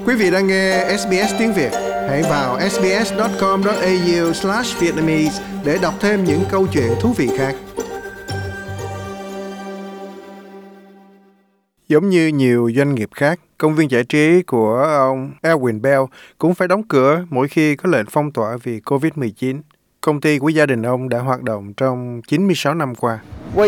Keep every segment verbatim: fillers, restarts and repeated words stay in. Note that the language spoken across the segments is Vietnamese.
Quý vị đang nghe ét bê ét tiếng Việt. Hãy vào sbs chấm com chấm a u slash vietnamese để đọc thêm những câu chuyện thú vị khác. Giống như nhiều doanh nghiệp khác, công viên giải trí của ông Elwin Bell cũng phải đóng cửa mỗi khi có lệnh phong tỏa vì covid mười chín. Công ty của gia đình ông đã hoạt động trong chín mươi sáu năm qua.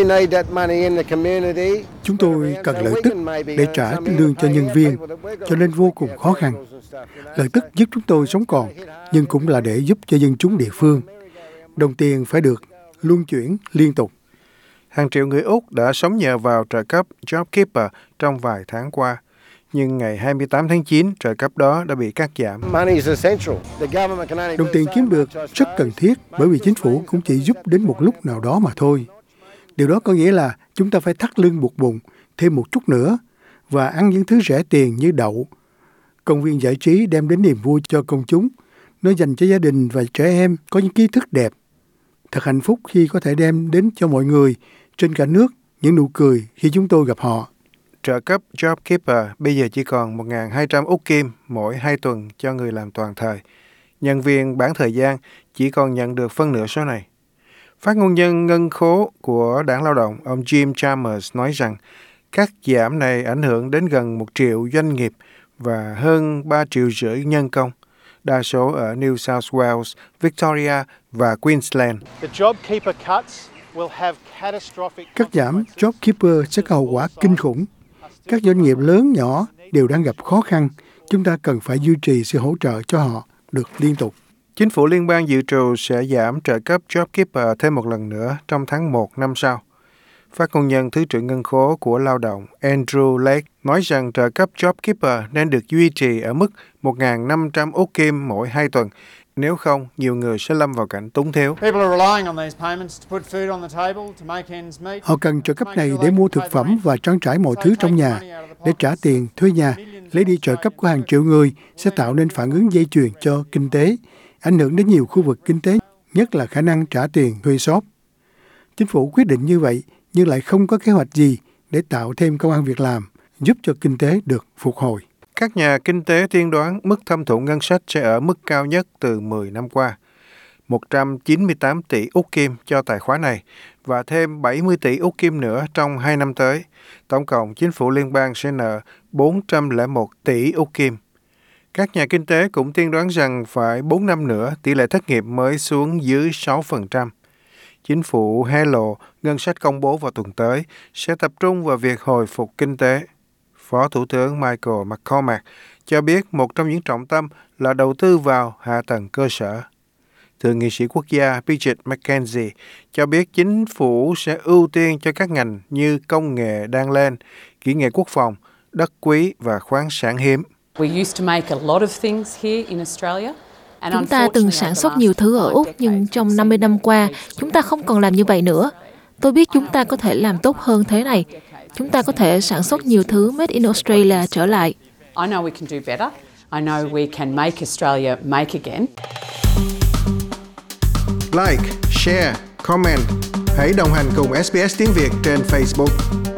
Chúng tôi cần lợi tức để trả lương cho nhân viên, cho nên vô cùng khó khăn. Lợi tức giúp chúng tôi sống còn, nhưng cũng là để giúp cho dân chúng địa phương. Đồng tiền phải được luân chuyển liên tục. Hàng triệu người Úc đã sống nhờ vào trợ cấp JobKeeper trong vài tháng qua. Nhưng ngày hai mươi tám tháng chín, trợ cấp đó đã bị cắt giảm. Đồng tiền kiếm được rất cần thiết bởi vì chính phủ cũng chỉ giúp đến một lúc nào đó mà thôi. Điều đó có nghĩa là chúng ta phải thắt lưng buộc bụng thêm một chút nữa và ăn những thứ rẻ tiền như đậu. Công viên giải trí đem đến niềm vui cho công chúng. Nó dành cho gia đình và trẻ em có những ký thức đẹp. Thật hạnh phúc khi có thể đem đến cho mọi người trên cả nước những nụ cười khi chúng tôi gặp họ. Trợ cấp JobKeeper bây giờ chỉ còn một nghìn hai trăm Úc Kim mỗi hai tuần cho người làm toàn thời. Nhân viên bán thời gian chỉ còn nhận được phân nửa số này. Phát ngôn nhân ngân khố của Đảng Lao động, ông Jim Chalmers nói rằng các giảm này ảnh hưởng đến gần một triệu doanh nghiệp và hơn ba triệu rưỡi nhân công, đa số ở New South Wales, Victoria và Queensland. Các giảm JobKeeper sẽ có hậu quả kinh khủng. Các doanh nghiệp lớn nhỏ đều đang gặp khó khăn. Chúng ta cần phải duy trì sự hỗ trợ cho họ được liên tục. Chính phủ liên bang dự trù sẽ giảm trợ cấp JobKeeper thêm một lần nữa trong tháng một năm sau. Phát ngôn nhân Thứ trưởng Ngân khố của Lao động Andrew Lake nói rằng trợ cấp JobKeeper nên được duy trì ở mức một nghìn năm trăm Úc Kim mỗi hai tuần. Nếu không, nhiều người sẽ lâm vào cảnh túng thiếu. Họ cần trợ cấp này để mua thực phẩm và trang trải mọi thứ trong nhà, để trả tiền thuê nhà. Lấy đi trợ cấp của hàng triệu người sẽ tạo nên phản ứng dây chuyền cho kinh tế, ảnh hưởng đến nhiều khu vực kinh tế, nhất là khả năng trả tiền thuê shop. Chính phủ quyết định như vậy, nhưng lại không có kế hoạch gì để tạo thêm công ăn việc làm, giúp cho kinh tế được phục hồi. Các nhà kinh tế tiên đoán mức thâm thủng ngân sách sẽ ở mức cao nhất từ mười năm qua. một trăm chín mươi tám tỷ Úc Kim cho tài khoá này và thêm bảy mươi tỷ Úc Kim nữa trong hai năm tới. Tổng cộng, chính phủ liên bang sẽ nợ bốn trăm lẻ một tỷ Úc Kim. Các nhà kinh tế cũng tiên đoán rằng phải bốn năm nữa tỷ lệ thất nghiệp mới xuống dưới sáu phần trăm. Chính phủ hé lộ ngân sách công bố vào tuần tới sẽ tập trung vào việc hồi phục kinh tế. Phó Thủ tướng Michael McCormack cho biết một trong những trọng tâm là đầu tư vào hạ tầng cơ sở. Thượng nghị sĩ quốc gia Bridget McKenzie cho biết chính phủ sẽ ưu tiên cho các ngành như công nghệ đang lên, kỹ nghệ quốc phòng, đất quý và khoáng sản hiếm. Chúng ta từng sản xuất nhiều thứ ở Úc, nhưng trong năm mươi năm qua, chúng ta không còn làm như vậy nữa. Tôi biết chúng ta có thể làm tốt hơn thế này. Chúng ta có thể sản xuất nhiều thứ Made in Australia trở lại. I know we can do better. I know we can make Australia make again. Like, share, comment. Hãy đồng hành cùng ét bê ét tiếng Việt trên Facebook.